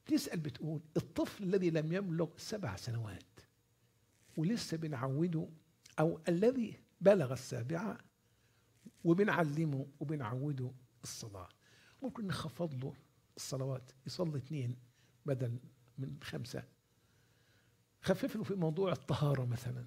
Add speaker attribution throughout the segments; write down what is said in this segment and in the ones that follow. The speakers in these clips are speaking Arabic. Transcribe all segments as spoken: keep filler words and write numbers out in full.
Speaker 1: بتسأل بتقول الطفل الذي لم يبلغ سبع سنوات ولسه بنعوده، أو الذي بلغ السابعة وبنعلمه وبنعوده الصلاة، ممكن نخفض له الصلوات، يصلي اثنين بدل من خمسة. خفف له في موضوع الطهارة مثلا.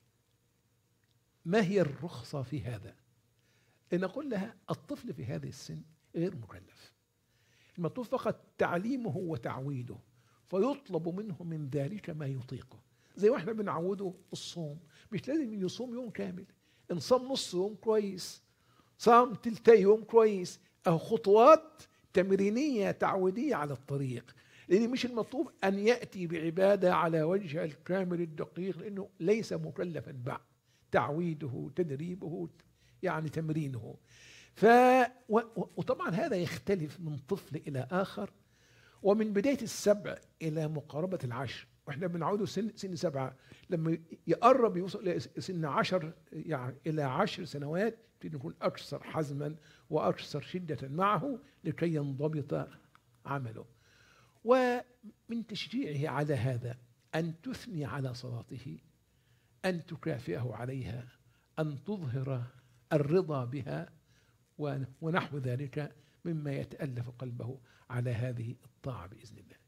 Speaker 1: ما هي الرخصة في هذا؟ إن أقول لها الطفل في هذه السن غير مكلف، المطلوب فقط تعليمه وتعويده، فيطلب منه من ذلك ما يطيقه. زي واحنا بنعوده الصوم، مش لازم يصوم يوم كامل، إن صام نص يوم كويس، صام تلتي يوم كويس، أو خطوات تمرينية تعويدية على الطريق. لأن مش المطلوب أن يأتي بعبادة على وجه الكامل الدقيق، لأنه ليس مكلفا بعد، تعويده تدريبه يعني تمرينه. ف وطبعا هذا يختلف من طفل إلى آخر، ومن بداية السبع إلى مقاربة العشر، واحنا بنعوده سن سن سبعة، لما يقرب يوصل لسن عشر يعني إلى عشر سنوات نكون أكثر حزما وأكثر شدة معه لكي ينضبط عمله. ومن تشجيعه على هذا أن تثني على صلاته، أن تكافئه عليها، أن تظهر الرضا بها ونحو ذلك مما يتألف قلبه على هذه الطاعة بإذن الله.